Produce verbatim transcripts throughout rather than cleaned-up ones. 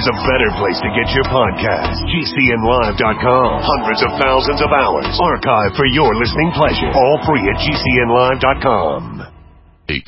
there's a better place to get your podcast. G C N live dot com. Hundreds of thousands of hours archived for your listening pleasure. All free at G C N live dot com. Eight.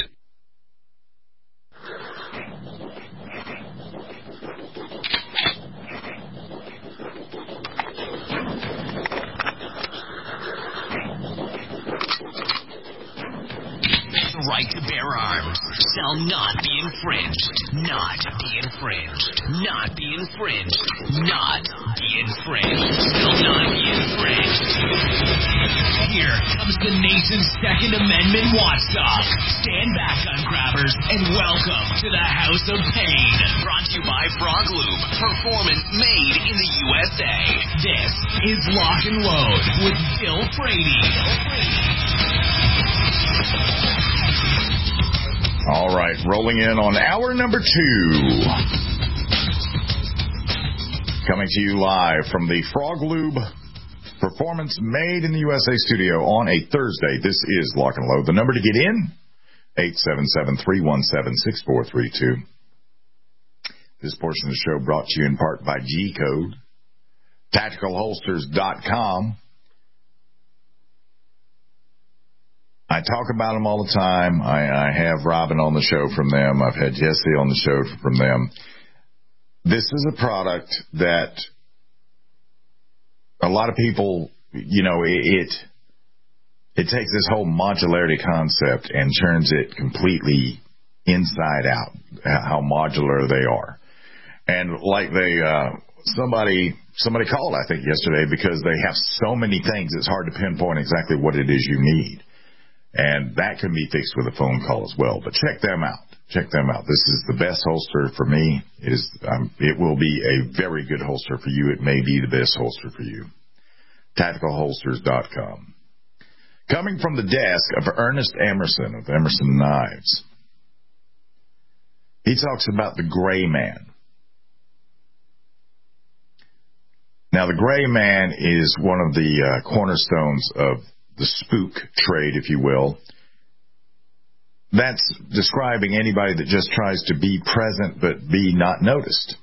Right to bear arms shall not be infringed. Not be infringed. Not be infringed. Not be infringed. Shall not be infringed. Here comes the nation's Second Amendment watchdog. Stand back, gun grabbers, and welcome to the House of Pain. Brought to you by Frog Lube. Performance made in the U S A. This is Lock and Load with Bill Frady. Bill Frady. All right, rolling in on hour number two. Coming to you live from the Frog Lube Performance Made in the U S A studio on a Thursday. This is Lock and Load. The number to get in, eight seven seven, three one seven, six four three two. This portion of the show brought to you in part by G Code, tactical holsters dot com. I talk about them all the time. I, I have Robin on the show from them. I've had Jesse on the show from them. This is a product that a lot of people, you know, it, it it takes this whole modularity concept and turns it completely inside out, how modular they are. And like they, uh, somebody, somebody called, I think, yesterday because they have so many things, it's hard to pinpoint exactly what it is you need. And that can be fixed with a phone call as well. But check them out. Check them out. This is the best holster for me. It is. Um, it will be a very good holster for you. It may be the best holster for you. tactical holsters dot com. Coming from the desk of Ernest Emerson of Emerson Knives, he talks about the gray man. Now, the gray man is one of the uh, cornerstones of the spook trade, if you will. That's describing anybody that just tries to be present but be not noticed.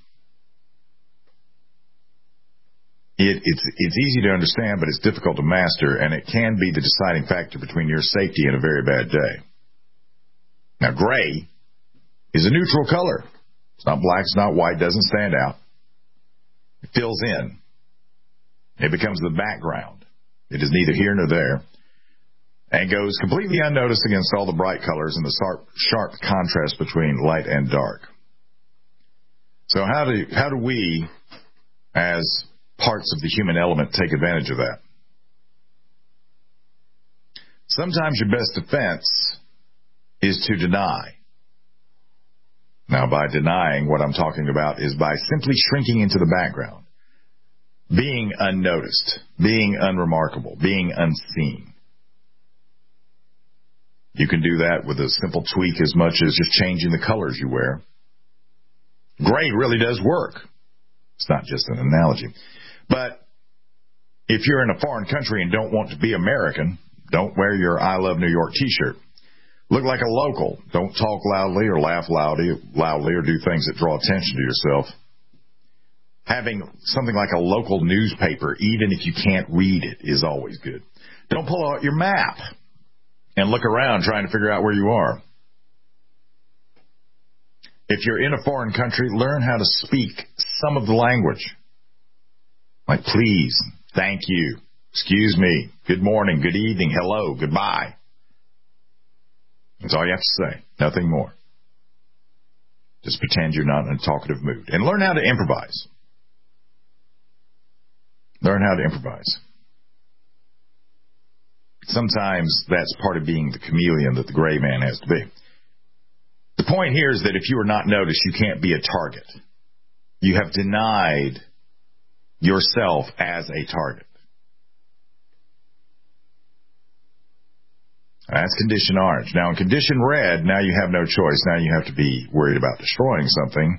It, it's, it's easy to understand, but it's difficult to master, and it can be the deciding factor between your safety and a very bad day. Now, gray is a neutral color. It's not black, it's not white, doesn't stand out. It fills in. It becomes the background. It is neither here nor there, and goes completely unnoticed against all the bright colors and the sharp, sharp contrast between light and dark. So how do how do we, as parts of the human element, take advantage of that? Sometimes your best defense is to deny. Now, by denying, what I'm talking about is by simply shrinking into the background. Being unnoticed, being unremarkable, being unseen. You can do that with a simple tweak as much as just changing the colors you wear. Gray really does work. It's not just an analogy. But if you're in a foreign country and don't want to be American, don't wear your I Love New York t-shirt. Look like a local. Don't talk loudly or laugh loudly, loudly or do things that draw attention to yourself. Having something like a local newspaper, even if you can't read it, is always good. Don't pull out your map and look around trying to figure out where you are. If you're in a foreign country, learn how to speak some of the language. Like please, thank you, excuse me, good morning, good evening, hello, goodbye. That's all you have to say, nothing more. Just pretend you're not in a talkative mood. And learn how to improvise. Learn how to improvise. Sometimes that's part of being the chameleon that the gray man has to be. The point here is that if you are not noticed, you can't be a target. You have denied yourself as a target. That's condition orange. Now, in condition red, now you have no choice. Now you have to be worried about destroying something.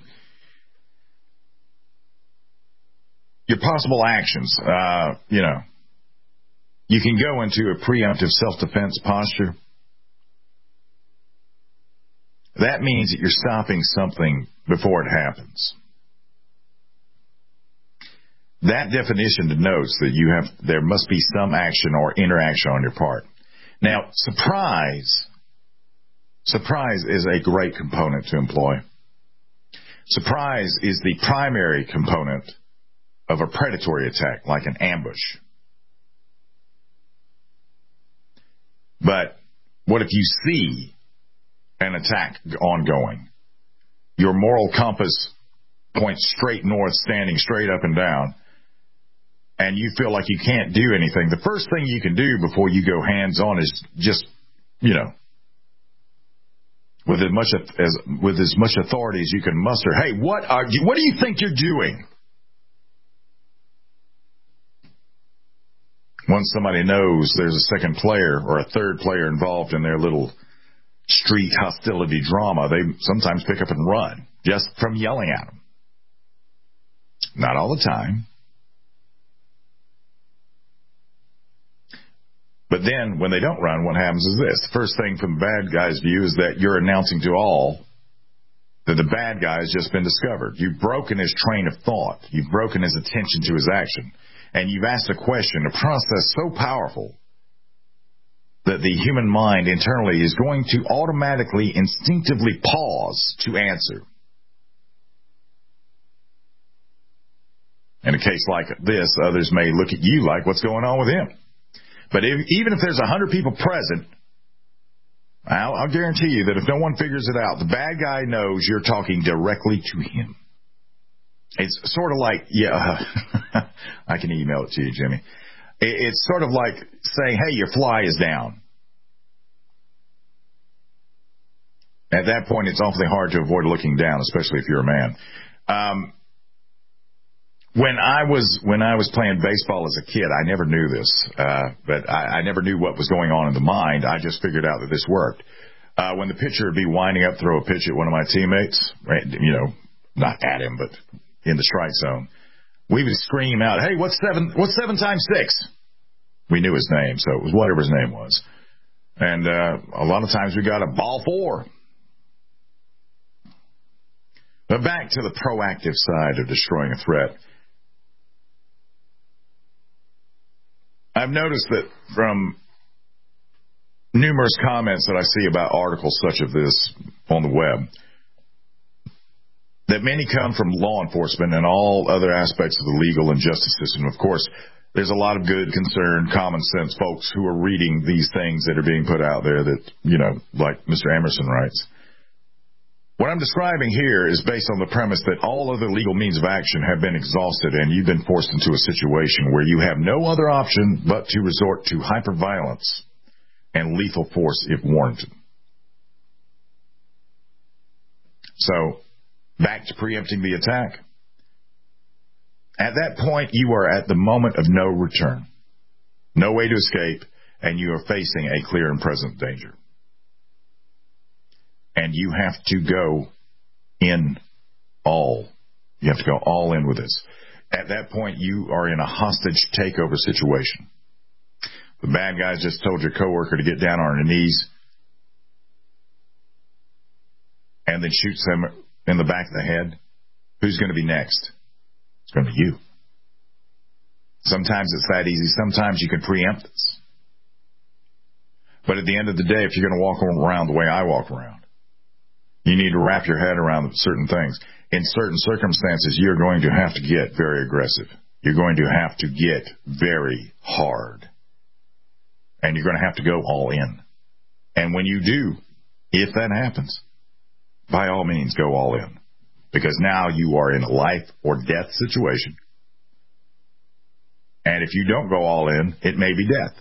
Your possible actions, uh, you know, you can go into a preemptive self-defense posture. That means that you're stopping something before it happens. that definition denotes that you have there must be some action or interaction on your part. Now, surprise, surprise is a great component to employ. Surprise is the primary component of a predatory attack, like an ambush. But what if you see an attack ongoing? Your moral compass points straight north, standing straight up and down, and you feel like you can't do anything. The first thing you can do before you go hands-on is just, you know, with as much as with as much authority as you can muster. Hey, what are you, what do you think you're doing? Once somebody knows there's a second player or a third player involved in their little street hostility drama, they sometimes pick up and run just from yelling at them. Not all the time. But then, when they don't run, what happens is this. The first thing from the bad guy's view is that you're announcing to all that the bad guy has just been discovered. You've broken his train of thought. You've broken his attention to his action. And you've asked a question, a process so powerful that the human mind internally is going to automatically, instinctively pause to answer. In a case like this, others may look at you like, what's going on with him? But if, even if there's a hundred people present, I'll, I'll guarantee you that if no one figures it out, the bad guy knows you're talking directly to him. It's sort of like, yeah, I can email it to you, Jimmy. It, it's sort of like saying, hey, your fly is down. At that point, it's awfully hard to avoid looking down, especially if you're a man. Um, When I was when I was playing baseball as a kid, I never knew this, uh, but I, I never knew what was going on in the mind. I just figured out that this worked. Uh, when the pitcher would be winding up, throw a pitch at one of my teammates, right, you know, not at him, but in the strike zone, we would scream out, "Hey, what's seven? What's seven times six?" We knew his name, so it was whatever his name was. And uh, a lot of times we got a ball four. But back to the proactive side of destroying a threat. I've noticed that from numerous comments that I see about articles such as this on the web, that many come from law enforcement and all other aspects of the legal and justice system. Of course, there's a lot of good, concerned, common sense folks who are reading these things that are being put out there that, you know, like Mister Emerson writes. What I'm describing here is based on the premise that all other legal means of action have been exhausted and you've been forced into a situation where you have no other option but to resort to hyperviolence and lethal force if warranted. So, back to preempting the attack. At that point, you are at the moment of no return. No way to escape, and you are facing a clear and present danger. And you have to go in all. You have to go all in with this. At that point, you are in a hostage takeover situation. The bad guys just told your coworker to get down on her knees and then shoots them in the back of the head. Who's going to be next? It's going to be you. Sometimes it's that easy. Sometimes you can preempt this. But at the end of the day, if you're going to walk around the way I walk around, you need to wrap your head around certain things. In certain circumstances, you're going to have to get very aggressive. You're going to have to get very hard. And you're going to have to go all in. And when you do, if that happens, by all means, go all in. Because now you are in a life or death situation. And if you don't go all in, it may be death.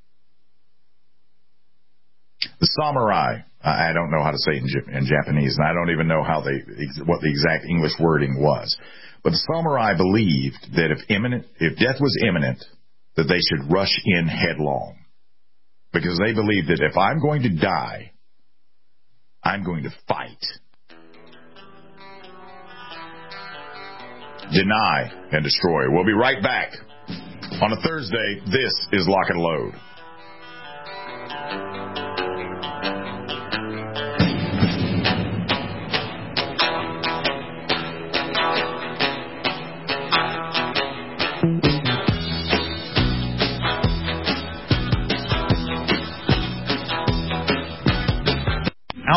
The samurai, I don't know how to say it in Japanese, and I don't even know how they what the exact English wording was. But the samurai believed that if imminent, if death was imminent, that they should rush in headlong. Because they believed that if I'm going to die, I'm going to fight. Deny and destroy. We'll be right back. On a Thursday, this is Lock and Load.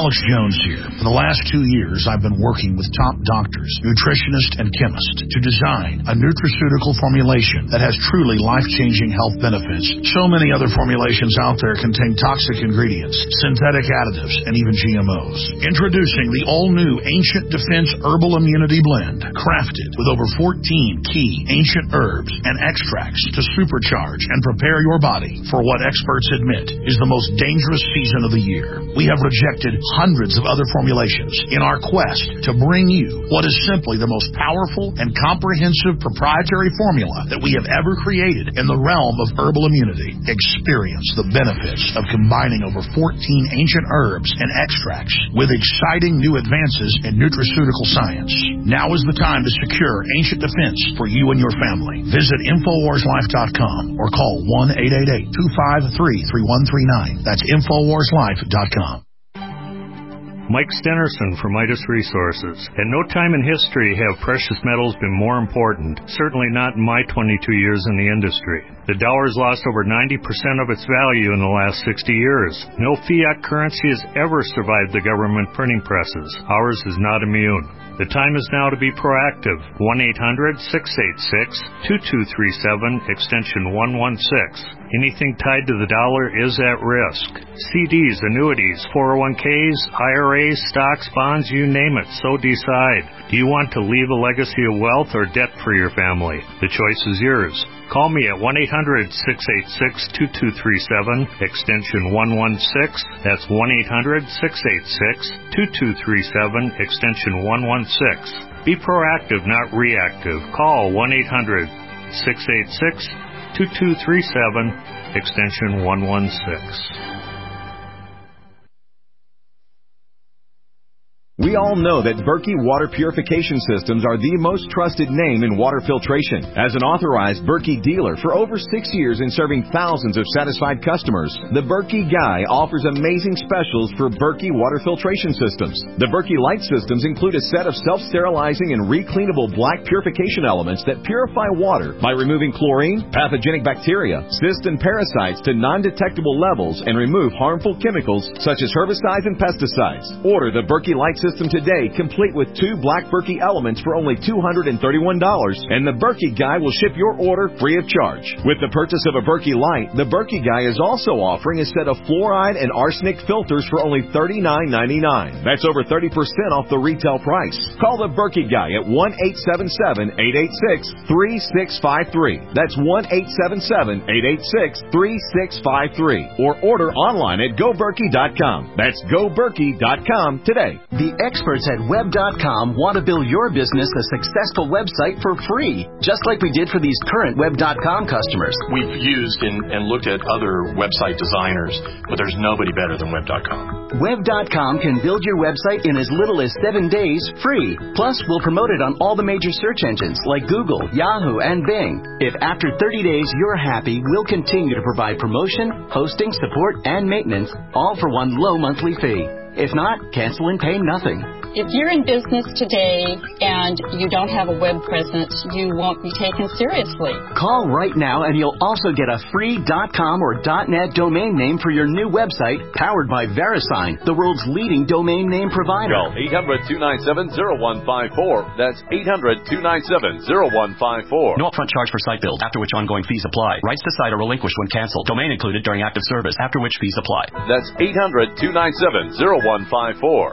Alex Jones here. For the last two years, I've been working with top doctors, nutritionists, and chemists to design a nutraceutical formulation that has truly life-changing health benefits. So many other formulations out there contain toxic ingredients, synthetic additives, and even G M Os. Introducing the all-new Ancient Defense Herbal Immunity Blend, crafted with over fourteen key ancient herbs and extracts to supercharge and prepare your body for what experts admit is the most dangerous season of the year. We have rejected hundreds of other formulations in our quest to bring you what is simply the most powerful and comprehensive proprietary formula that we have ever created in the realm of herbal immunity. Experience the benefits of combining over fourteen ancient herbs and extracts with exciting new advances in nutraceutical science. Now is the time to secure Ancient Defense for you and your family. Visit Infowars Life dot com or call one eight eight eight, two five three, three one three nine. That's Infowars Life dot com. Mike Stenerson from Midas Resources. At no time in history have precious metals been more important, certainly not in my twenty-two years in the industry. The dollar has lost over ninety percent of its value in the last sixty years. No fiat currency has ever survived the government printing presses. Ours is not immune. The time is now to be proactive. one eight hundred, six eight six, two two three seven, extension one one six. Anything tied to the dollar is at risk. C Ds, annuities, four oh one Ks, I R As, stocks, bonds, you name it, so decide. Do you want to leave a legacy of wealth or debt for your family? The choice is yours. Call me at one eight hundred, six eight six, two two three seven, extension one one six. That's one eight hundred, six eight six, two two three seven, extension one one six. Be proactive, not reactive. Call one eight hundred, six eight six, two two three seven, extension one one six. We all know that Berkey Water Purification Systems are the most trusted name in water filtration. As an authorized Berkey dealer for over six years and serving thousands of satisfied customers, the Berkey Guy offers amazing specials for Berkey Water Filtration Systems. The Berkey Light Systems include a set of self-sterilizing and recleanable black purification elements that purify water by removing chlorine, pathogenic bacteria, cysts, and parasites to non-detectable levels and remove harmful chemicals such as herbicides and pesticides. Order the Berkey Light System today, complete with two black Berkey elements for only two hundred thirty-one dollars, and the Berkey Guy will ship your order free of charge. With the purchase of a Berkey Light, the Berkey Guy is also offering a set of fluoride and arsenic filters for only thirty-nine ninety-nine. That's over thirty percent off the retail price. Call the Berkey Guy at one eight seven seven, eight eight six, three six five three. That's one eight seven seven, eight eight six, three six five three. Or order online at go berkey dot com. That's go berkey dot com today. The experts at web dot com want to build your business a successful website for free, just like we did for these current web dot com customers. We've used and, and looked at other website designers, but there's nobody better than web dot com. web dot com can build your website in as little as seven days free. Plus, we'll promote it on all the major search engines like Google, Yahoo, and Bing. If after thirty days you're happy, we'll continue to provide promotion, hosting, support, and maintenance, all for one low monthly fee. If not, cancel and pay nothing. If you're in business today and you don't have a web presence, you won't be taken seriously. Call right now and you'll also get a free .com or .net domain name for your new website, powered by VeriSign, the world's leading domain name provider. Call eight hundred, two nine seven, zero one five four. That's eight hundred, two nine seven, zero one five four. No upfront charge for site build, after which ongoing fees apply. Rights to site are relinquished when canceled. Domain included during active service, after which fees apply. That's eight hundred, two nine seven, zero one five four.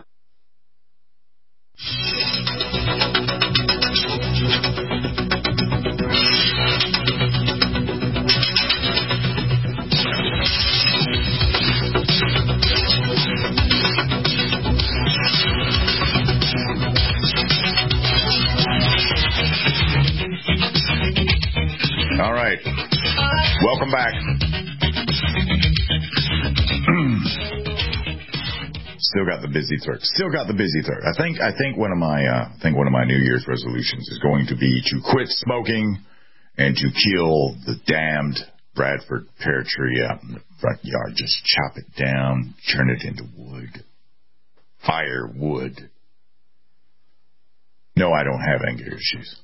All right. Welcome back. Still got the busy throat. Still got the busy throat. I think. I think one of my. Uh, I think one of my New Year's resolutions is going to be to quit smoking and to kill the damned Bradford pear tree out in the front yard. Just chop it down, turn it into wood, firewood. No, I don't have anger issues.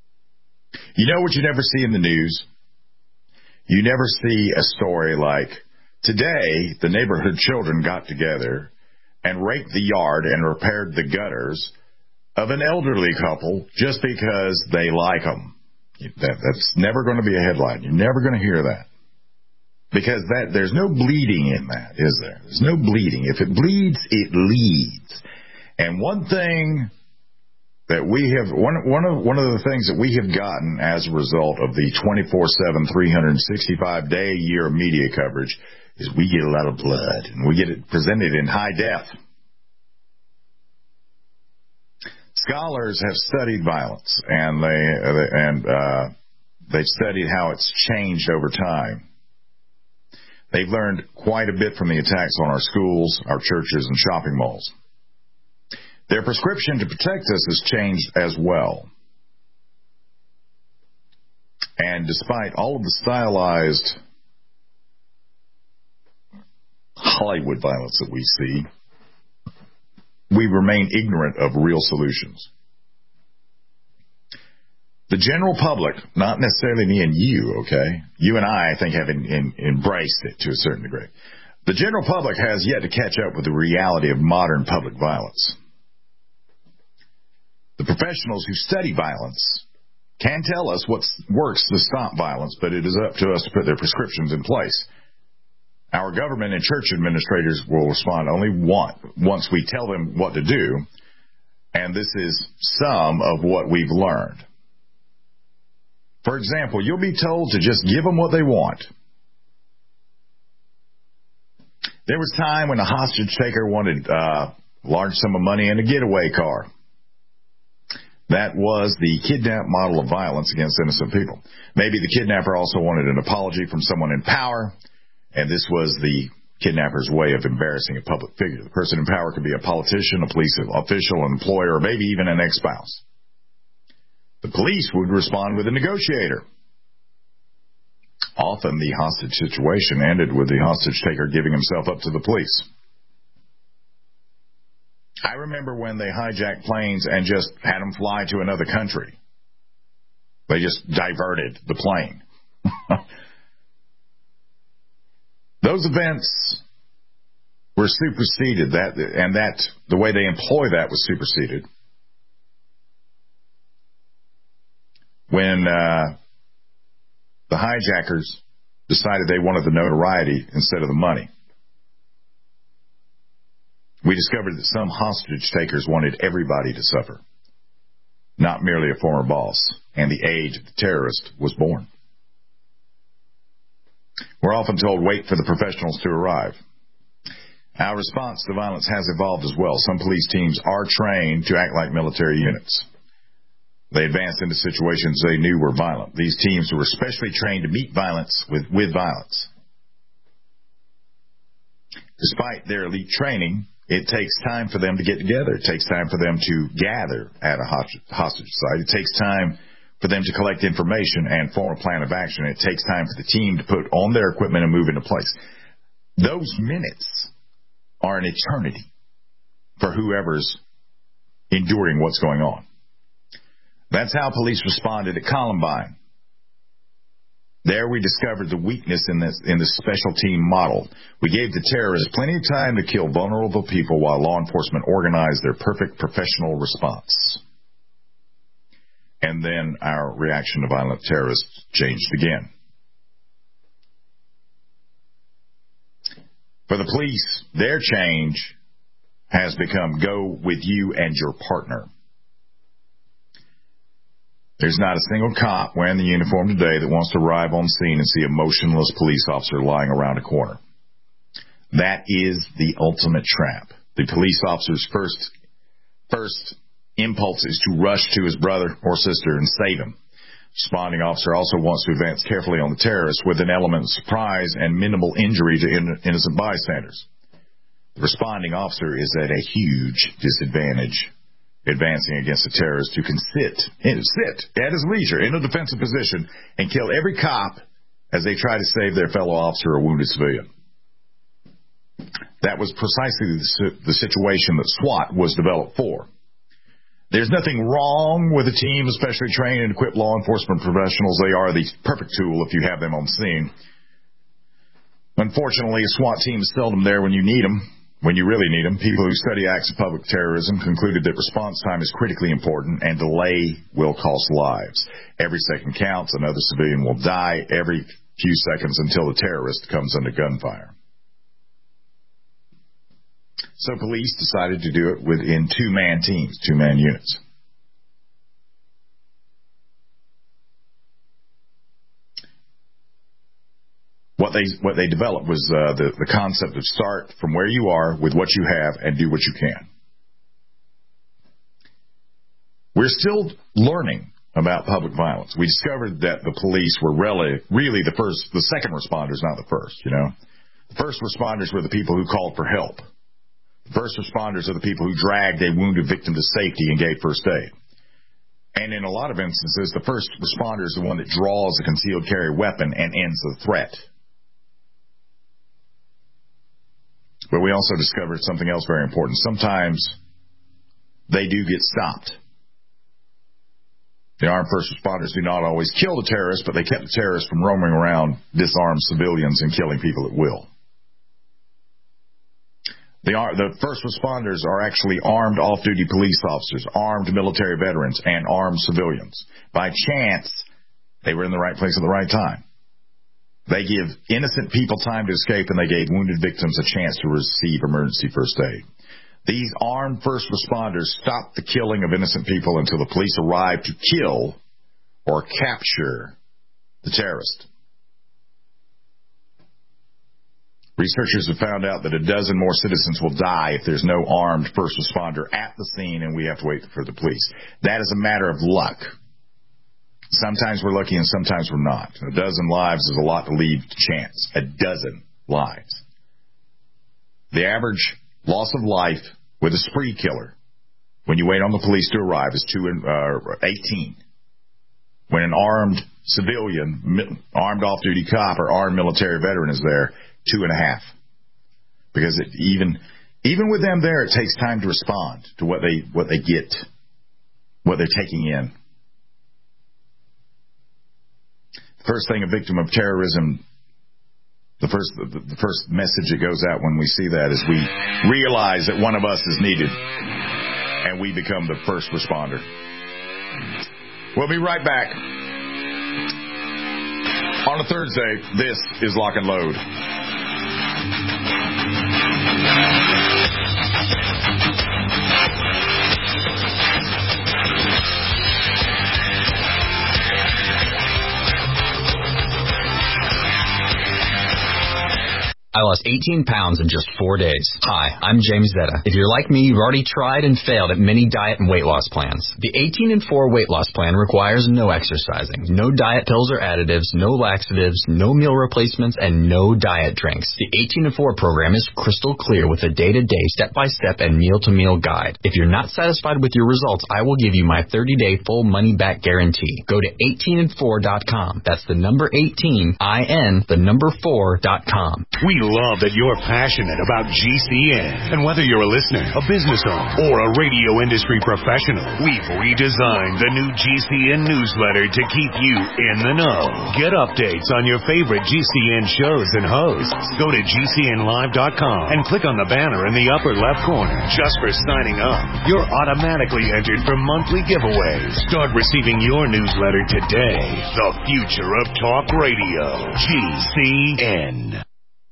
You know what you never see in the news? You never see a story like Today, the neighborhood children got together and raked the yard and repaired the gutters of an elderly couple just because they like them. That, that's never going to be a headline. You're never going to hear that. Because that there's no bleeding in that, is there? There's no bleeding. If it bleeds, it leads. And one thing that we have, one, one of one of the things that we have gotten as a result of the twenty-four seven, three hundred sixty-five day a year media coverage is we get a lot of blood, and we get it presented in high def. Scholars have studied violence, and they and uh, they've studied how it's changed over time. They've learned quite a bit from the attacks on our schools, our churches, and shopping malls. Their prescription to protect us has changed as well. And despite all of the stylized Hollywood violence that we see, we remain ignorant of real solutions. The general public, not necessarily me and you, okay? You and I, I think, have in, in, embraced it to a certain degree. The general public has yet to catch up with the reality of modern public violence. The professionals who study violence can tell us what works to stop violence, but it is up to us to put their prescriptions in place. Our government and church administrators will respond only one, once we tell them what to do, and this is some of what we've learned. For example, you'll be told to just give them what they want. There was a time when a hostage taker wanted uh, a large sum of money in a getaway car. That was the kidnap model of violence against innocent people. Maybe the kidnapper also wanted an apology from someone in power, and this was the kidnapper's way of embarrassing a public figure. The person in power could be a politician, a police official, an employer, or maybe even an ex-spouse. The police would respond with a negotiator. Often the hostage situation ended with the hostage taker giving himself up to the police. I remember when they hijacked planes and just had them fly to another country. They just diverted the plane. Those events were superseded, that and that the way they employ that was superseded when uh, the hijackers decided they wanted the notoriety instead of the money. We discovered that some hostage takers wanted everybody to suffer, not merely a former boss, and the age of the terrorist was born. We're often told, wait for the professionals to arrive. Our response to violence has evolved as well. Some police teams are trained to act like military units. They advanced into situations they knew were violent. These teams were especially trained to meet violence with, with violence. Despite their elite training, it takes time for them to get together. It takes time for them to gather at a hostage site. It takes time for them to collect information and form a plan of action. It takes time for the team to put on their equipment and move into place. Those minutes are an eternity for whoever's enduring what's going on. That's how police responded at Columbine. There we discovered the weakness in this in the special team model. We gave the terrorists plenty of time to kill vulnerable people while law enforcement organized their perfect professional response. And then our reaction to violent terrorists changed again. For the police, their change has become go with you and your partner. There's not a single cop wearing the uniform today that wants to arrive on scene and see a motionless police officer lying around a corner. That is the ultimate trap. The police officer's first, first impulse is to rush to his brother or sister and save him. The responding officer also wants to advance carefully on the terrorist with an element of surprise and minimal injury to innocent bystanders. The responding officer is at a huge disadvantage, advancing against a terrorist who can sit, sit at his leisure in a defensive position and kill every cop as they try to save their fellow officer or wounded civilian. That was precisely the, the situation that SWAT was developed for. There's nothing wrong with a team, especially trained and equipped law enforcement professionals. They are the perfect tool if you have them on scene. Unfortunately, a SWAT team is seldom there when you need them, when you really need them. People who study acts of public terrorism concluded that response time is critically important and delay will cost lives. Every second counts. Another civilian will die every few seconds until the terrorist comes under gunfire. So police decided to do it within two-man teams, two-man units. What they what they developed was uh, the, the concept of start from where you are with what you have and do what you can. We're still learning about public violence. We discovered that the police were really, really the first, the second responders, not the first, you know. The first responders were the people who called for help. The first responders are the people who dragged a wounded victim to safety and gave first aid. And in a lot of instances, the first responder is the one that draws a concealed carry weapon and ends the threat. But we also discovered something else very important. Sometimes they do get stopped. The armed first responders do not always kill the terrorists, but they kept the terrorists from roaming around disarmed civilians and killing people at will. The, the first responders are actually armed off-duty police officers, armed military veterans, and armed civilians. By chance, they were in the right place at the right time. They give innocent people time to escape, and they gave wounded victims a chance to receive emergency first aid. These armed first responders stopped the killing of innocent people until the police arrived to kill or capture the terrorist. Researchers have found out that a dozen more citizens will die if there's no armed first responder at the scene and we have to wait for the police. That is a matter of luck. Sometimes we're lucky and sometimes we're not. A dozen lives is a lot to leave to chance. A dozen lives. The average loss of life with a spree killer, when you wait on the police to arrive, is two uh, eighteen. When an armed civilian, armed off-duty cop, or armed military veteran is there, two and a half. Because it, even even with them there, it takes time to respond to what they what they get, what they're taking in. First thing a victim of terrorism, the first the, the first message that goes out when we see that is we realize that one of us is needed, and we become the first responder. We'll be right back. On a Thursday, this is Lock and Load. I lost eighteen pounds in just four days. Hi, I'm James Zetta. If you're like me, you've already tried and failed at many diet and weight loss plans. The eighteen and four weight loss plan requires no exercising, no diet pills or additives, no laxatives, no meal replacements, and no diet drinks. The eighteen and four program is crystal clear with a day-to-day, step-by-step, and meal-to-meal guide. If you're not satisfied with your results, I will give you my thirty-day full money-back guarantee. Go to eighteen and four dot com. That's the number eighteen, I N, the number four dot com. We love that you're passionate about G C N. And whether you're a listener, a business owner, or a radio industry professional, we've redesigned the new G C N newsletter to keep you in the know. Get updates on your favorite G C N shows and hosts. Go to G C N live dot com and click on the banner in the upper left corner. Just for signing up, you're automatically entered for monthly giveaways. Start receiving your newsletter today. The future of talk radio. G C N.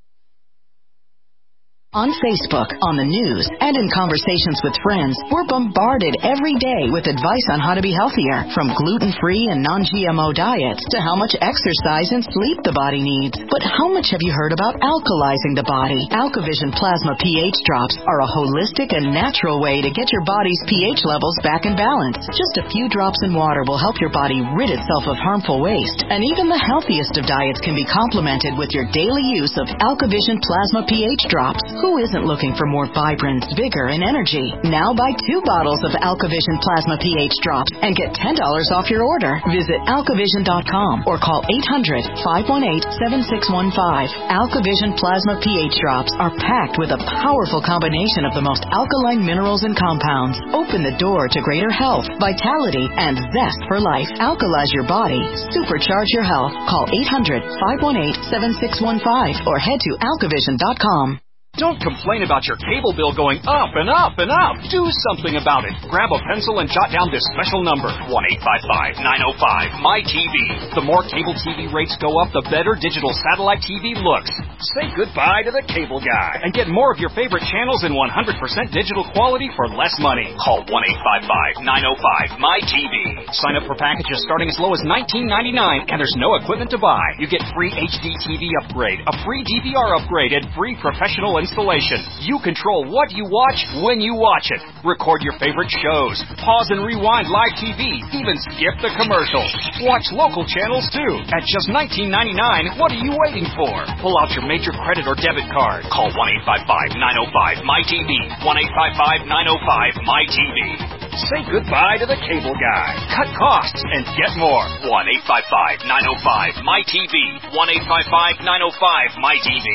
On Facebook, on the news, and in conversations with friends, we're bombarded every day with advice on how to be healthier, from gluten-free and non-G M O diets to how much exercise and sleep the body needs. But how much have you heard about alkalizing the body? AlkaVision Plasma pH drops are a holistic and natural way to get your body's pH levels back in balance. Just a few drops in water will help your body rid itself of harmful waste. And even the healthiest of diets can be complemented with your daily use of AlkaVision Plasma pH drops. Who isn't looking for more vibrance, vigor, and energy? Now buy two bottles of AlkaVision Plasma pH drops and get ten dollars off your order. Visit alkavision dot com or call eight hundred, five one eight, seven six one five. AlkaVision Plasma pH drops are packed with a powerful combination of the most alkaline minerals and compounds. Open the door to greater health, vitality, and zest for life. Alkalize your body. Supercharge your health. Call eight hundred, five one eight, seven six one five or head to alkavision dot com. Don't complain about your cable bill going up and up and up. Do something about it. Grab a pencil and jot down this special number, one eight five five, nine oh five, M Y T V. The more cable T V rates go up, the better digital satellite T V looks. Say goodbye to the cable guy and get more of your favorite channels in one hundred percent digital quality for less money. Call one eight five five, nine oh five, M Y T V. Sign up for packages starting as low as nineteen ninety-nine, and there's no equipment to buy. You get free H D T V upgrade, a free D V R upgrade, and free professional installation. You control what you watch when you watch it. Record your favorite shows. Pause and rewind live T V. Even skip the commercials. Watch local channels too. At just nineteen ninety-nine, what are you waiting for? Pull out your major credit or debit card. Call one eight five five, nine oh five, M Y T V. one eight five five, nine oh five, M Y T V. Say goodbye to the cable guy. Cut costs and get more. one eight five five, nine oh five, M Y T V. one eight five five, nine oh five, M Y T V.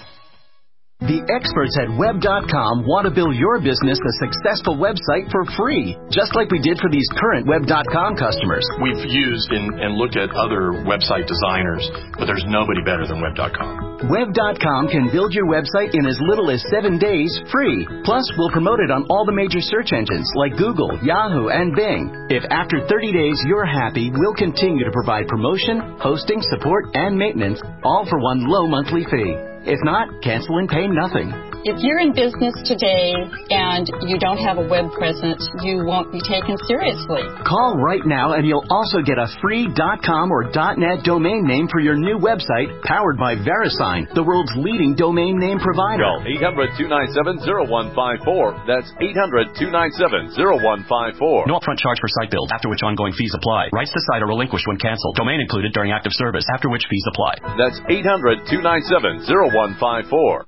The experts at web dot com want to build your business a successful website for free, just like we did for these current web dot com customers. We've used and, and looked at other website designers, but there's nobody better than web dot com. web dot com can build your website in as little as seven days free. Plus, we'll promote it on all the major search engines like Google, Yahoo, and Bing. If after thirty days you're happy, we'll continue to provide promotion, hosting, support, and maintenance, all for one low monthly fee. If not, cancel and pay nothing. If you're in business today and you don't have a web presence, you won't be taken seriously. Call right now and you'll also get a free .com or .net domain name for your new website powered by VeriSign, the world's leading domain name provider. Call eight hundred, two nine seven, zero one five four. That's eight hundred, two nine seven, zero one five four. No upfront charge for site build, after which ongoing fees apply. Rights to site are relinquished when canceled. Domain included during active service, after which fees apply. That's eight hundred, two nine seven, zero one five four.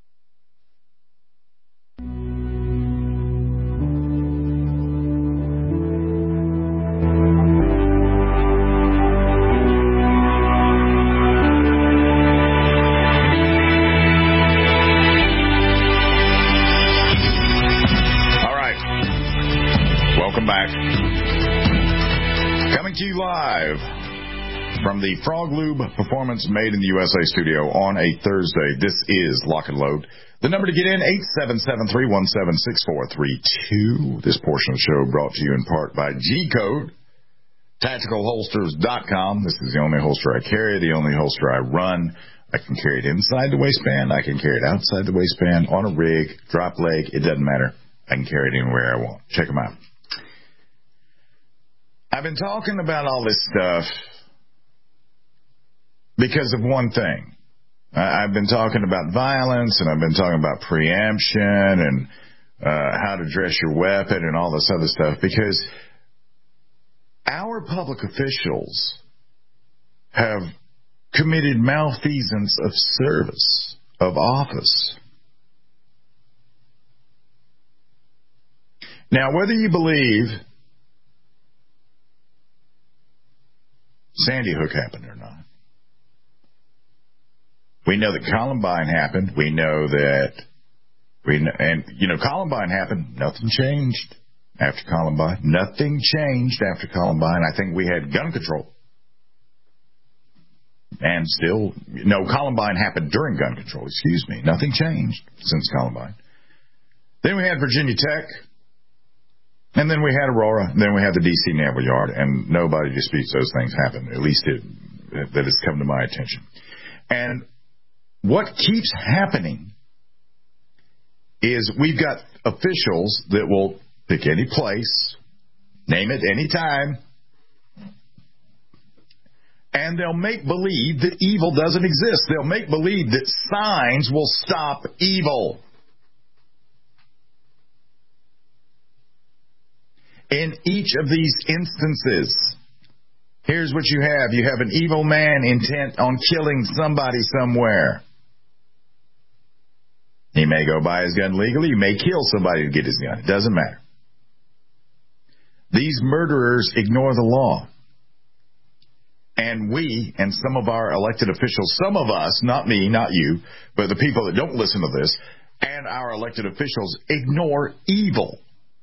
From the Frog Lube Performance Made in the U S A studio on a Thursday, this is Lock and Load. The number to get in, eight seven seven, three one seven, six four three two. This portion of the show brought to you in part by G-Code, tactical holsters dot com. This is the only holster I carry, the only holster I run. I can carry it inside the waistband. I can carry it outside the waistband, on a rig, drop leg. It doesn't matter. I can carry it anywhere I want. Check them out. I've been talking about all this stuff because of one thing. I've been talking about violence, and I've been talking about preemption and uh, how to dress your weapon and all this other stuff, because our public officials have committed malfeasance of service, of office. Now, whether you believe Sandy Hook happened or not, we know that Columbine happened. We know that, we know, and, you know, Columbine happened. Nothing changed after Columbine. Nothing changed after Columbine. I think we had gun control. And still, no, Columbine happened during gun control. Excuse me. Nothing changed since Columbine. Then we had Virginia Tech. And then we had Aurora. And then we had the D C Naval Yard. And nobody disputes those things happened. At least it, that has come to my attention. And what keeps happening is we've got officials that will pick any place, name it any time, and they'll make believe that evil doesn't exist. They'll make believe that signs will stop evil. In each of these instances, here's what you have. You have an evil man intent on killing somebody somewhere. He may go buy his gun legally. He may kill somebody to get his gun. It doesn't matter. These murderers ignore the law. And we and some of our elected officials, some of us, not me, not you, but the people that don't listen to this, and our elected officials ignore evil.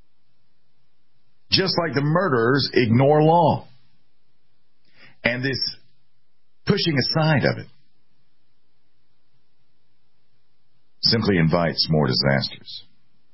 Just like the murderers ignore law. And this pushing aside of it simply invites more disasters.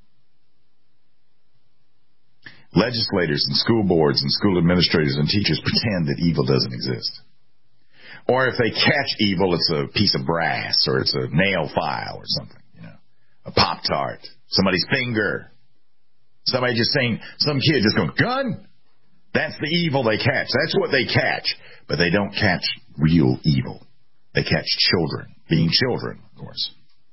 Legislators and school boards and school administrators and teachers pretend that evil doesn't exist. Or if they catch evil, it's a piece of brass or it's a nail file or something, you know, a Pop-Tart, somebody's finger, somebody just saying, some kid just going, gun? That's the evil they catch. That's what they catch. But they don't catch real evil. They catch children, being children, of course.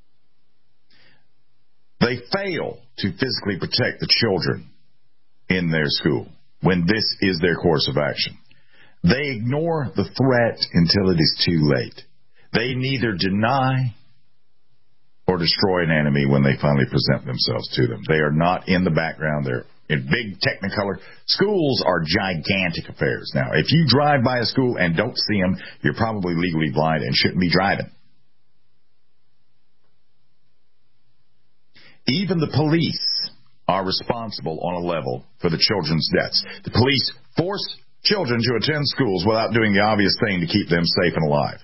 They fail to physically protect the children in their school when this is their course of action. They ignore the threat until it is too late. They neither deny or destroy an enemy when they finally present themselves to them. They are not in the background. They're in big technicolor. Schools are gigantic affairs. Now, if you drive by a school and don't see them, you're probably legally blind and shouldn't be driving. Even the police are responsible on a level for the children's deaths. The police force children to attend schools without doing the obvious thing to keep them safe and alive.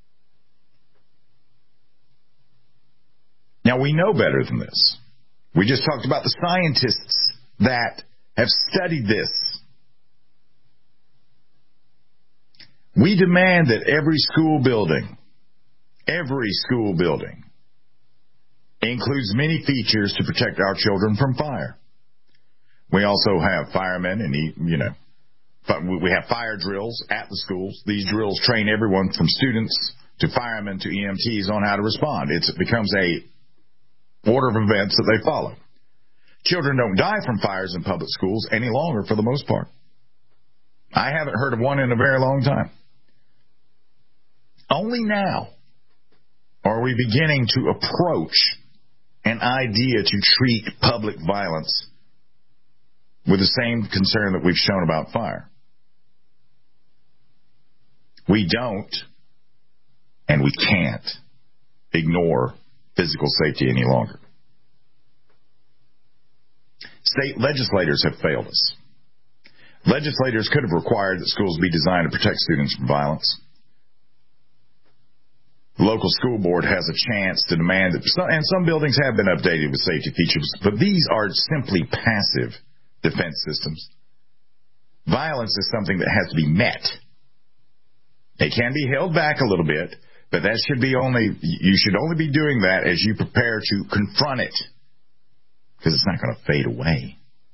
Now, we know better than this. We just talked about the scientists that have studied this. We demand that every school building, every school building, includes many features to protect our children from fire. We also have firemen and, you know, we have fire drills at the schools. These drills train everyone from students to firemen to E M Ts on how to respond. It's, it becomes a order of events that they follow. Children don't die from fires in public schools any longer for the most part. I haven't heard of one in a very long time. Only now are we beginning to approach an idea to treat public violence with the same concern that we've shown about fire. We don't, and we can't, ignore physical safety any longer. State legislators have failed us. Legislators could have required that schools be designed to protect students from violence. The local school board has a chance to demand that, and some buildings have been updated with safety features, but these are simply passive defense systems. Violence is something that has to be met. It can be held back a little bit, but that should be only, you should only be doing that as you prepare to confront it, because it's not going to fade away.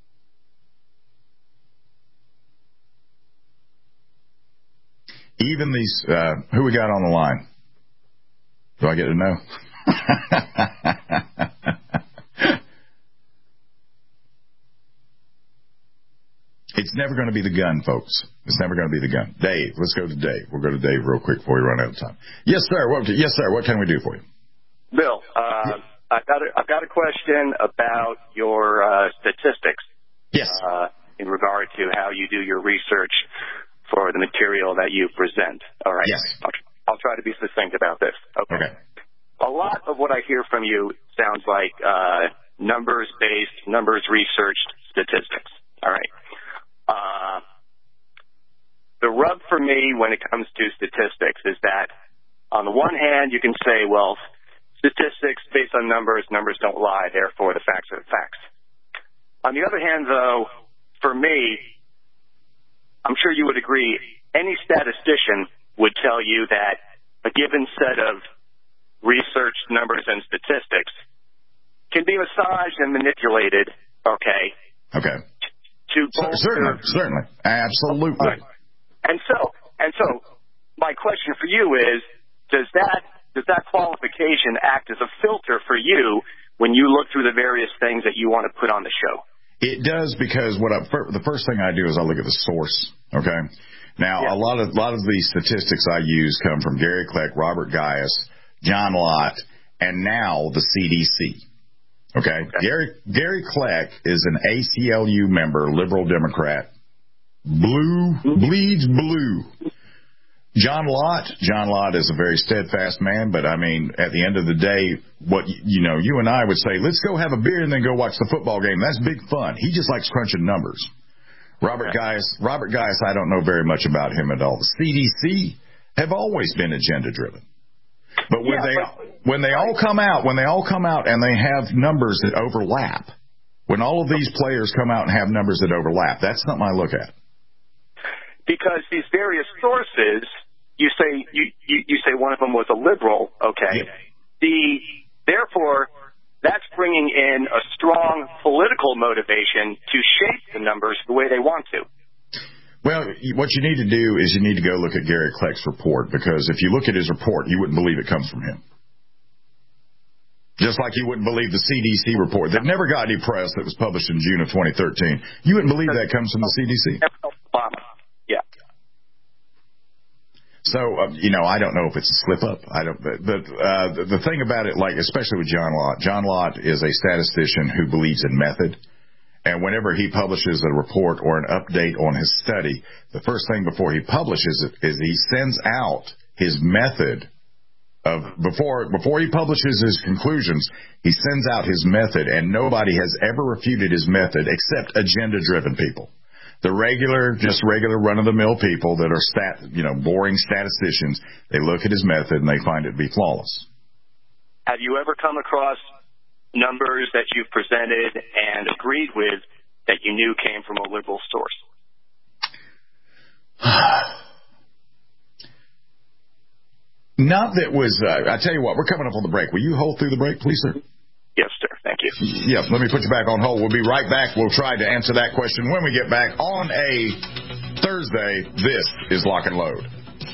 Even these, uh, who we got on the line? Do I get to know? It's never going to be the gun, folks. It's never going to be the gun. Dave, let's go to Dave. We'll go to Dave real quick before we run out of time. Yes, sir. What, yes, sir. What can we do for you? Bill, uh, I've got a, I've got a question about your uh, statistics. Yes. Uh, in regard to how you do your research for the material that you present. All right. Yes. I'll, I'll try to be succinct about this. Okay. Okay. A lot of what I hear from you sounds like uh, numbers-based, numbers-researched statistics. All right. Uh, the rub for me when it comes to statistics is that, on the one hand, you can say, well, statistics based on numbers, numbers don't lie, therefore the facts are the facts. On the other hand, though, for me, I'm sure you would agree, any statistician would tell you that a given set of researched numbers and statistics can be massaged and manipulated, okay? Okay. To bolster, certainly, certainly, absolutely. Right. And so, and so, my question for you is: Does that does that qualification act as a filter for you when you look through the various things that you want to put on the show? It does, because what I, the first thing I do is I look at the source. Okay. Now, yeah. a lot of a lot of these statistics I use come from Gary Kleck, Robert Gaius, John Lott, and now the C D C. Okay? okay. Gary, Gary Kleck is an A C L U member, liberal Democrat. Blue, bleeds blue. John Lott, John Lott is a very steadfast man, but I mean, at the end of the day, what, you know, you and I would say, let's go have a beer and then go watch the football game. That's big fun. He just likes crunching numbers. Robert Geiss, Robert Geiss, I don't know very much about him at all. The C D C have always been agenda driven. But when yeah, they, but, when they all come out, when they all come out and they have numbers that overlap, when all of these players come out and have numbers that overlap, that's something I look at. Because these various sources, You say you, you, you say one of them was a liberal, okay? Yep. The therefore, that's bringing in a strong political motivation to shape the numbers the way they want to. Well, what you need to do is you need to go look at Gary Kleck's report, because if you look at his report, you wouldn't believe it comes from him. Just like you wouldn't believe the C D C report that never got any press that was published in June of twenty thirteen. You wouldn't believe that comes from the C D C. Obama. Yeah. So, uh, you know, I don't know if it's a slip up. I don't, but, but uh, the, the thing about it, like, especially with John Lott, John Lott is a statistician who believes in method. And whenever he publishes a report or an update on his study, the first thing before he publishes it is he sends out his method of, before, before he publishes his conclusions, he sends out his method, and nobody has ever refuted his method except agenda-driven people. The regular, just regular run-of-the-mill people that are stat, you know, boring statisticians, they look at his method and they find it to be flawless. Have you ever come across numbers that you've presented and agreed with that you knew came from a liberal source? Not that was, uh, I tell you what, we're coming up on the break. Will you hold through the break, please, sir? Yes, sir. Thank you. Yeah, let me put you back on hold. We'll be right back. We'll try to answer that question when we get back on a Thursday. This is Lock and Load.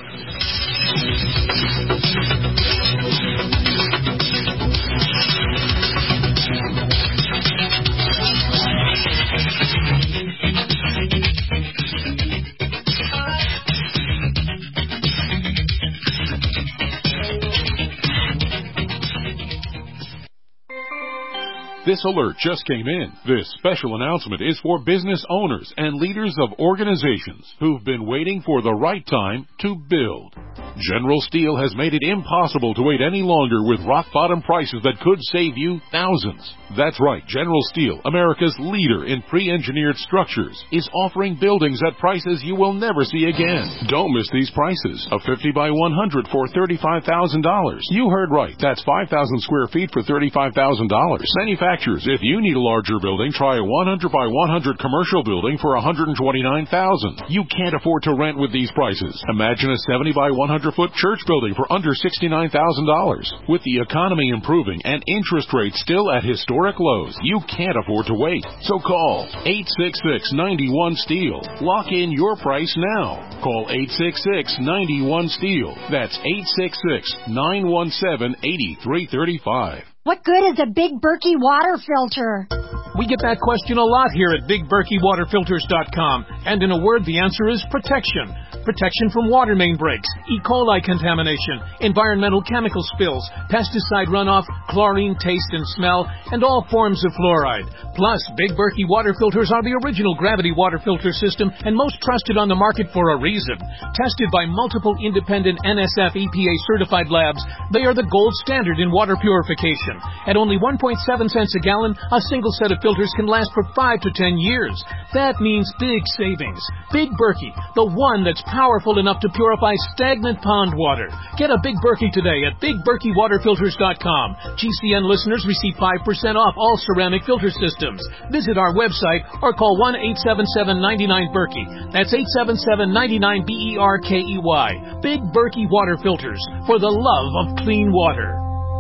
This alert just came in. This special announcement is for business owners and leaders of organizations who've been waiting for the right time to build. General Steel has made it impossible to wait any longer with rock-bottom prices that could save you thousands. That's right, General Steel, America's leader in pre-engineered structures, is offering buildings at prices you will never see again. Don't miss these prices. A fifty by one hundred for thirty-five thousand dollars. You heard right. That's five thousand square feet for thirty-five thousand dollars. Manufacturers, if you need a larger building, try a one hundred by one hundred commercial building for one hundred twenty-nine thousand dollars. You can't afford to rent with these prices. Imagine a seventy by one hundred foot church building for under sixty-nine thousand dollars. With the economy improving and interest rates still at historic lows, you can't afford to wait. So call eight six six, nine one, STEEL. Lock in your price now. Call eight six six, nine one, STEEL. That's eight six six, nine one seven, eight three three five. What good is a Big Berkey water filter? We get that question a lot here at Big Berkey Water Filters dot com. And in a word, the answer is protection. Protection from water main breaks, E. coli contamination, environmental chemical spills, pesticide runoff, chlorine taste and smell, and all forms of fluoride. Plus, Big Berkey water filters are the original gravity water filter system and most trusted on the market for a reason. Tested by multiple independent N S F E P A certified labs, they are the gold standard in water purification. At only one point seven cents a gallon, a single set of filters can last for five to ten years. That means big savings. Big Berkey, the one that's powerful enough to purify stagnant pond water. Get a Big Berkey today at Big Berkey Water Filters dot com. G C N listeners receive five percent off all ceramic filter systems. Visit our website or call one eight seven seven, nine nine, Berkey. That's eight seven seven, nine nine, B E R K E Y. Big Berkey Water Filters, for the love of clean water.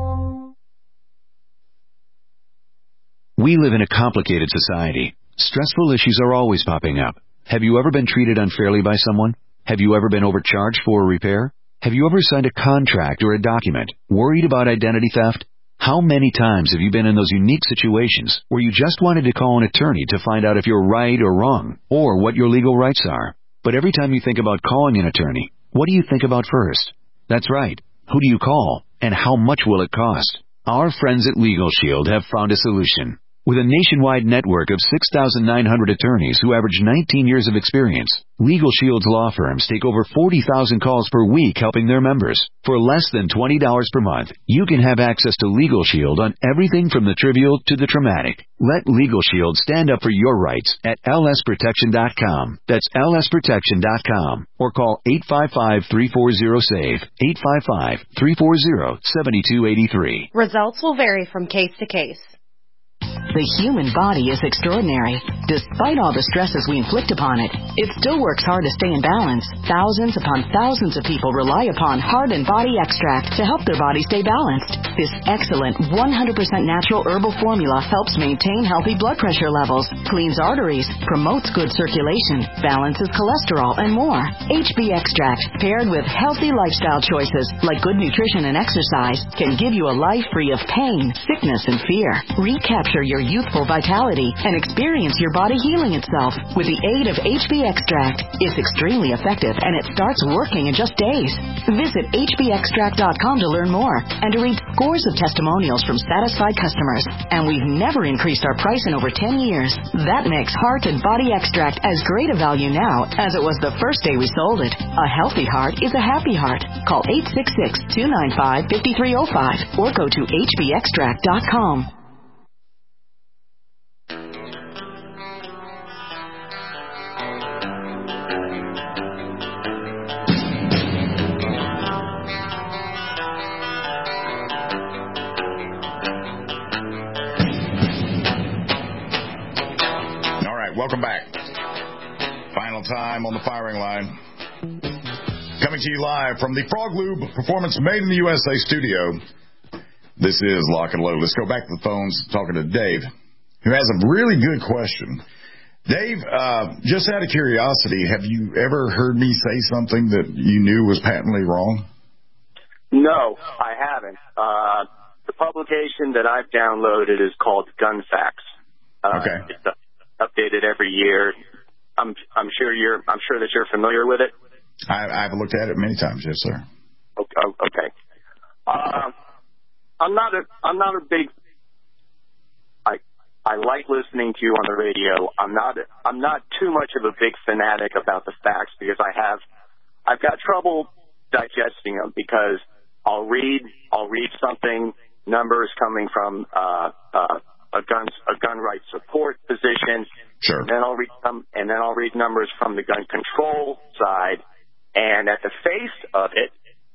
We live in a complicated society. Stressful issues are always popping up. Have you ever been treated unfairly by someone? Have you ever been overcharged for a repair? Have you ever signed a contract or a document worried about identity theft? How many times have you been in those unique situations where you just wanted to call an attorney to find out if you're right or wrong, or what your legal rights are? But every time you think about calling an attorney, what do you think about first? That's right. Who do you call, and how much will it cost? Our friends at Legal Shield have found a solution. With a nationwide network of six thousand nine hundred attorneys who average nineteen years of experience, Legal Shield's law firms take over forty thousand calls per week helping their members. For less than twenty dollars per month, you can have access to Legal Shield on everything from the trivial to the traumatic. Let Legal Shield stand up for your rights at L S protection dot com. That's L S protection dot com. Or call eight five five, three four zero, S A V E, eight five five, three four zero, seven two eight three. Results will vary from case to case. The human body is extraordinary. Despite all the stresses we inflict upon it, it still works hard to stay in balance. Thousands upon thousands of people rely upon Heart and Body Extract to help their body stay balanced. This excellent one hundred percent natural herbal formula helps maintain healthy blood pressure levels, cleans arteries, promotes good circulation, balances cholesterol, and more. H B Extract, paired with healthy lifestyle choices like good nutrition and exercise, can give you a life free of pain, sickness, and fear. Recapture your youthful vitality and experience your body healing itself with the aid of H B Extract. It's extremely effective and it starts working in just days. Visit H B extract dot com to learn more and to read scores of testimonials from satisfied customers. And we've never increased our price in over ten years. That makes Heart and Body Extract as great a value now as it was the first day we sold it. A healthy heart is a happy heart. Call eight six six, two nine five, five three zero five or go to H B extract dot com. Welcome back. Final time on the firing line. Coming to you live from the Frog Lube Performance Made in the U S A studio. This is Lock and Load. Let's go back to the phones, talking to Dave, who has a really good question. Dave, uh, just out of curiosity, have you ever heard me say something that you knew was patently wrong? No, I haven't. Uh, the publication that I've downloaded is called Gun Facts. Uh, okay. It's a updated every year. I'm I'm sure you're I'm sure that you're familiar with it. I, I've looked at it many times, yes, sir. Okay. okay. Uh, I'm not a I'm not a big. I I like listening to you on the radio. I'm not I'm not too much of a big fanatic about the facts because I have I've got trouble digesting them because I'll read I'll read something, numbers coming from uh uh. a gun a gun rights support position. Sure. And then I'll read some, and then I'll read numbers from the gun control side, and at the face of it,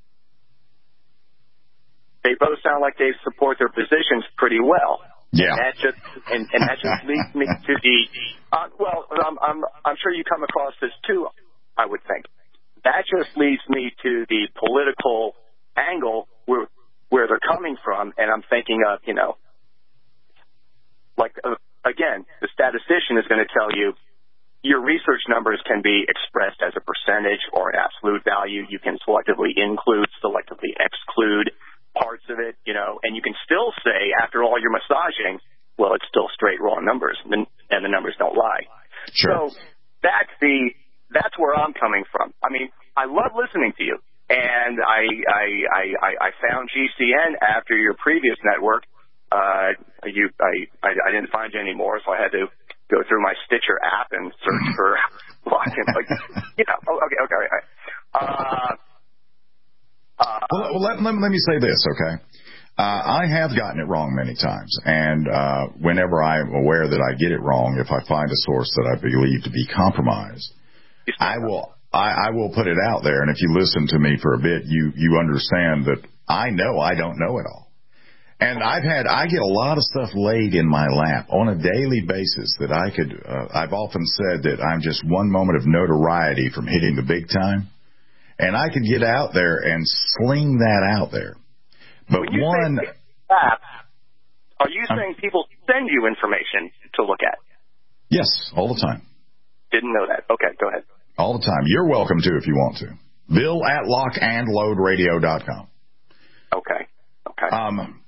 they both sound like they support their positions pretty well. Yeah. And that just and, and that just leads me to the uh, well, I'm I'm I'm sure you come across this too. I would think that just leads me to the political angle where where they're coming from, and I'm thinking of you know. Like, uh, again, the statistician is going to tell you your research numbers can be expressed as a percentage or an absolute value. You can selectively include, selectively exclude parts of it, you know, and you can still say, after all your massaging, well, it's still straight raw numbers, and the numbers don't lie. Sure. So that's the that's where I'm coming from. I mean, I love listening to you, and I I I, I found G C N after your previous network. Uh, you, I, I, I didn't find you anymore, so I had to go through my Stitcher app and search for, like, you know, okay, okay, okay. Uh, uh, well, well let, let, let me say this, okay? Uh, I have gotten it wrong many times, and uh, whenever I'm aware that I get it wrong, if I find a source that I believe to be compromised, I will, I, I will put it out there, and if you listen to me for a bit, you, you understand that I know I don't know it all. And I've had, I get a lot of stuff laid in my lap on a daily basis that I could, uh, I've often said that I'm just one moment of notoriety from hitting the big time. And I could get out there and sling that out there. But when you one. Say that, are you saying I'm, people send you information to look at? Yes, all the time. Didn't know that. Okay, go ahead. All the time. You're welcome to if you want to. Bill at lock and load radio dot com. Okay. Okay. Um,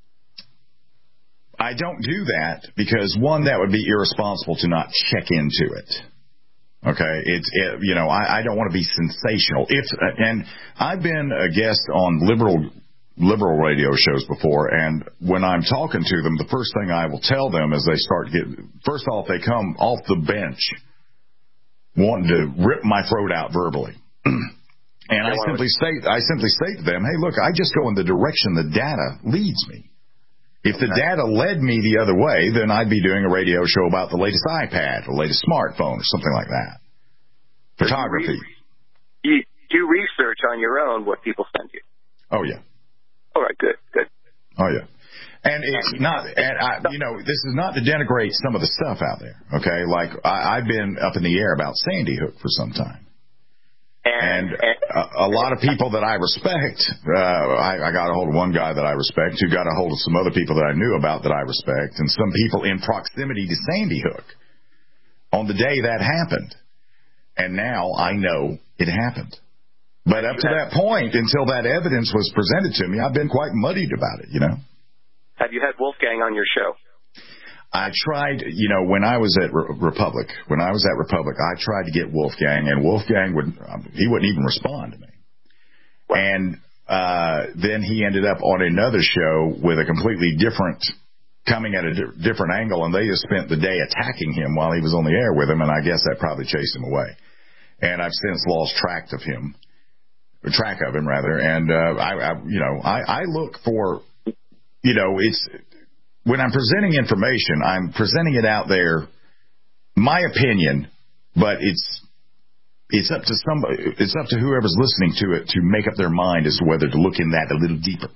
I don't do that because, one, that would be irresponsible to not check into it. Okay? It's, it, you know, I, I don't want to be sensational. If, and I've been a guest on liberal liberal radio shows before, and when I'm talking to them, the first thing I will tell them is they start to get, first off, they come off the bench wanting to rip my throat out verbally. And I simply say, I simply say to them, hey, look, I just go in the direction the data leads me. If the data led me the other way, then I'd be doing a radio show about the latest iPad or latest smartphone or something like that. Photography. You do research on your own what people send you. Oh, yeah. All right, good, good. Oh, yeah. And it's not, and I, you know, this is not to denigrate some of the stuff out there, okay? Like, I, I've been up in the air about Sandy Hook for some time. And, and a, a lot of people that I respect, uh, I, I got a hold of one guy that I respect, who got a hold of some other people that I knew about that I respect, and some people in proximity to Sandy Hook on the day that happened. And now I know it happened. But up to that point, until that evidence was presented to me, I've been quite muddied about it, you know. Have you had Wolfgang on your show? I tried, you know, when I was at Re- Republic, when I was at Republic, I tried to get Wolfgang, and Wolfgang would, he wouldn't even respond to me. What? And uh, then he ended up on another show with a completely different, coming at a di- different angle, and they just spent the day attacking him while he was on the air with him, and I guess that probably chased him away. And I've since lost track of him, or track of him rather, and uh, I, I, you know, I, I look for, you know, it's. When I'm presenting information, I'm presenting it out there, my opinion, but it's it's up to somebody, it's up to whoever's listening to it to make up their mind as to whether to look in that a little deeper.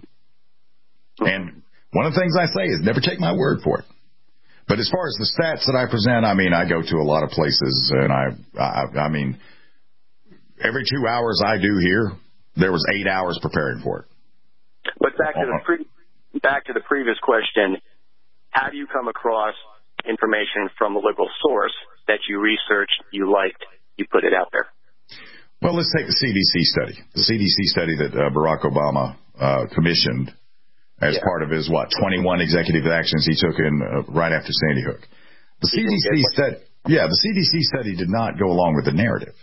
And one of the things I say is never take my word for it. But as far as the stats that I present, I mean, I go to a lot of places, and I, I, I mean, every two hours I do here, there was eight hours preparing for it. But back to the pre- back to the previous question. How do you come across information from a liberal source that you researched, you liked, you put it out there? Well, let's take the C D C study. The C D C study that uh, Barack Obama uh, commissioned as yeah. part of his, what, twenty-one executive actions he took in uh, right after Sandy Hook. The C D C study, yeah, the C D C study did not go along with the narrative.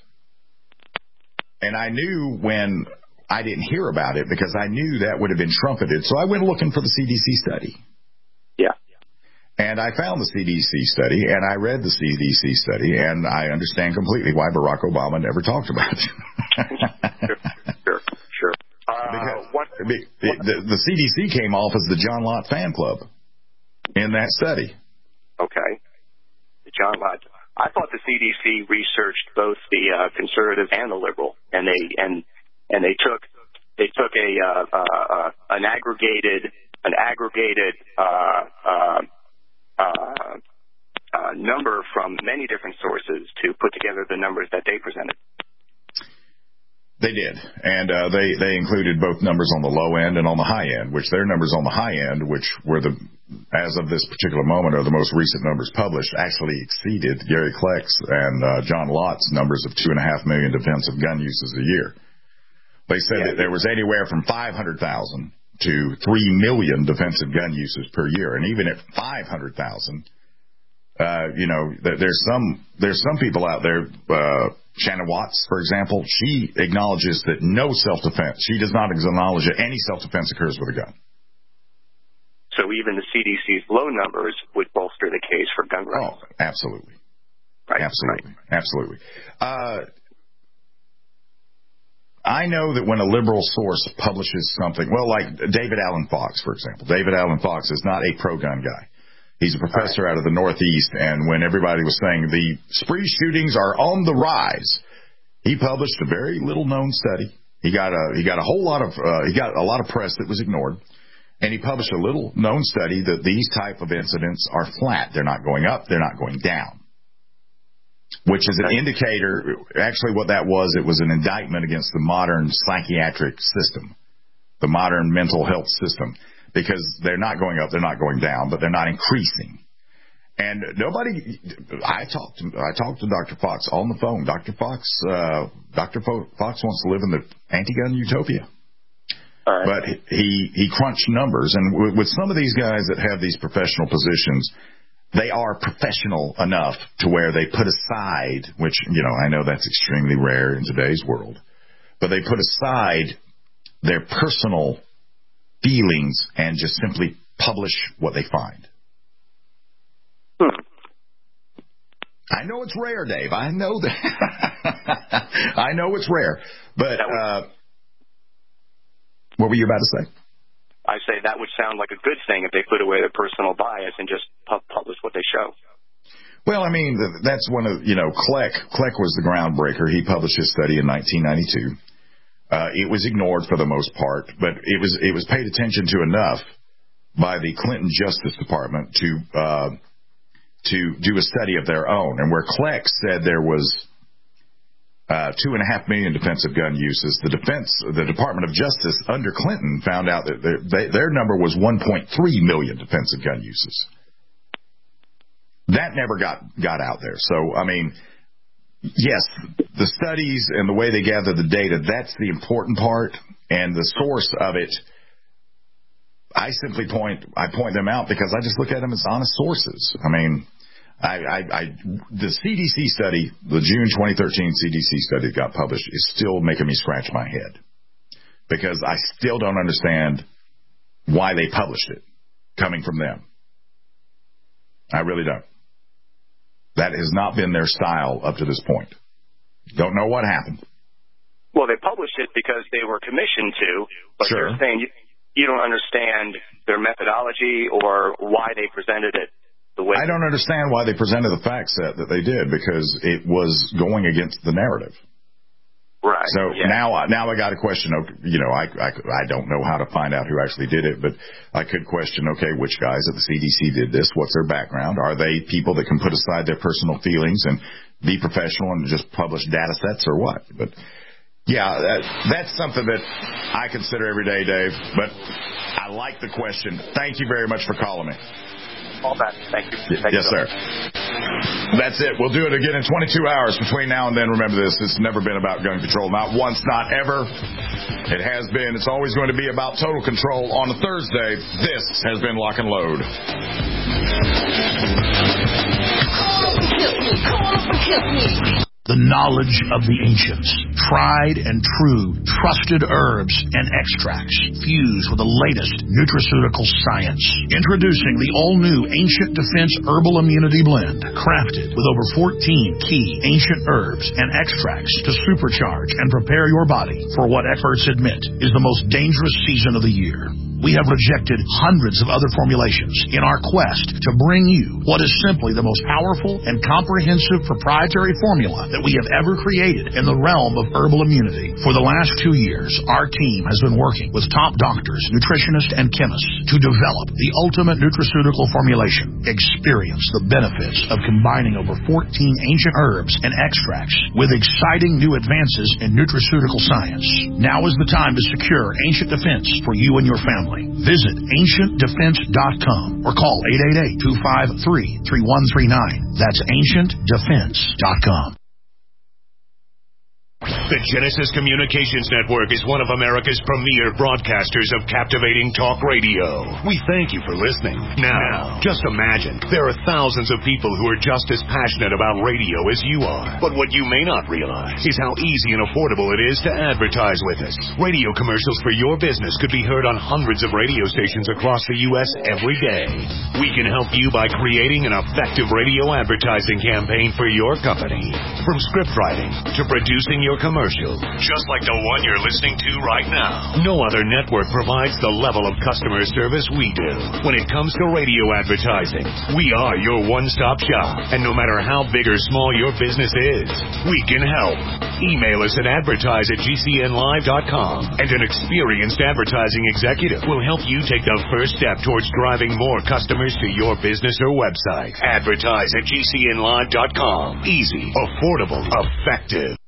And I knew when I didn't hear about it because I knew that would have been trumpeted, so I went looking for the C D C study. Yeah. And I found the C D C study, and I read the C D C study, and I understand completely why Barack Obama never talked about it. sure, sure, sure. Uh, because what, the, the, the C D C came off as the John Lott fan club in that study. Okay. The John Lott. I thought the C D C researched both the uh, conservative and the liberal, and they and and they took they took a uh, uh, an aggregated an aggregated uh, uh, uh, uh, number from many different sources to put together the numbers that they presented. They did, and uh, they they included both numbers on the low end and on the high end, which their numbers on the high end, which were the, as of this particular moment, are the most recent numbers published, actually exceeded Gary Kleck's and uh, John Lott's numbers of two and a half million defensive gun uses a year. They said yeah. that there was anywhere from five hundred thousand to three million defensive gun uses per year, and even at five hundred thousand, uh, you know, there's some there's some people out there. Uh, Shannon Watts, for example, she acknowledges that no self-defense, she does not acknowledge that any self-defense occurs with a gun. So even the C D C's low numbers would bolster the case for gun rights. Oh, absolutely. Right. Absolutely. Right. Absolutely. Uh, I know that when a liberal source publishes something, well, like David Allen Fox, for example. David Allen Fox is not a pro-gun guy. He's a professor out of the Northeast, and when everybody was saying the spree shootings are on the rise, he published a very little-known study. He got a he got a whole lot of uh, he got a lot of press that was ignored, and he published a little-known study that these type of incidents are flat. They're not going up. They're not going down, which is an indicator. Actually, what that was, it was an indictment against the modern psychiatric system, the modern mental health system. Because they're not going up, they're not going down, but they're not increasing. And nobody, I talked to, I talked to Doctor Fox on the phone. Doctor Fox, uh, Doctor Fox wants to live in the anti-gun utopia. All right. But he, he crunched numbers. And with, with some of these guys that have these professional positions, they are professional enough to where they put aside, which, you know, I know that's extremely rare in today's world, but they put aside their personal feelings and just simply publish what they find. Hmm. I know it's rare, Dave. I know that. I know it's rare. But uh, what were you about to say? I say that would sound like a good thing if they put away their personal bias and just pu- publish what they show. Well, I mean, that's one of, you know, Kleck. Kleck was the groundbreaker. He published his study in nineteen ninety-two. Uh, it was ignored for the most part, but it was it was paid attention to enough by the Clinton Justice Department to uh, to do a study of their own. And where Kleck said there was uh, two and a half million defensive gun uses, the defense, the Department of Justice under Clinton found out that their, they, their number was one point three million defensive gun uses. That never got got out there. So, I mean, yes, the studies and the way they gather the data, that's the important part. And the source of it, I simply point I point them out because I just look at them as honest sources. I mean, I, I, I the C D C study, the June twenty thirteen C D C study that got published, is still making me scratch my head because I still don't understand why they published it coming from them. I really don't. That has not been their style up to this point. Don't know what happened. Well, they published it because they were commissioned to, but Sure. they're saying you, you don't understand their methodology or why they presented it the way. I don't understand why they presented the fact set that they did because it was going against the narrative. Right. So yeah. now, now I got to question. You know, I, I I don't know how to find out who actually did it, but I could question. Okay, which guys at the C D C did this? What's their background? Are they people that can put aside their personal feelings and be professional and just publish data sets, or what? But yeah, that, that's something that I consider every day, Dave. But I like the question. Thank you very much for calling me. All that. Thank you. Thank yes, you. sir. That's it. We'll do it again in twenty-two hours. Between now and then, remember this. It's never been about gun control. Not once, not ever. It has been. It's always going to be about total control. On a Thursday, this has been Lock and Load. The knowledge of the ancients, tried and true, trusted herbs and extracts fused with the latest nutraceutical science. Introducing the all-new Ancient Defense Herbal Immunity Blend, crafted with over fourteen key ancient herbs and extracts to supercharge and prepare your body for what experts admit is the most dangerous season of the year. We have rejected hundreds of other formulations in our quest to bring you what is simply the most powerful and comprehensive proprietary formula that we have ever created in the realm of herbal immunity. For the last two years, our team has been working with top doctors, nutritionists, and chemists to develop the ultimate nutraceutical formulation. Experience the benefits of combining over fourteen ancient herbs and extracts with exciting new advances in nutraceutical science. Now is the time to secure Ancient Defense for you and your family. Visit ancient defense dot com or call eight eight eight, two five three, three one three nine. That's ancient defense dot com. The Genesis Communications Network is one of America's premier broadcasters of captivating talk radio. We thank you for listening. Now, just imagine, there are thousands of people who are just as passionate about radio as you are. But what you may not realize is how easy and affordable it is to advertise with us. Radio commercials for your business could be heard on hundreds of radio stations across the U S every day. We can help you by creating an effective radio advertising campaign for your company. From script writing to producing your commercial, just like the one you're listening to right now. No other network provides the level of customer service we do. When it comes to radio advertising, we are your one-stop shop. And no matter how big or small your business is, we can help. Email us at advertise at g c n live dot com, and an experienced advertising executive will help you take the first step towards driving more customers to your business or website. Advertise at g c n live dot com. Easy, affordable, effective.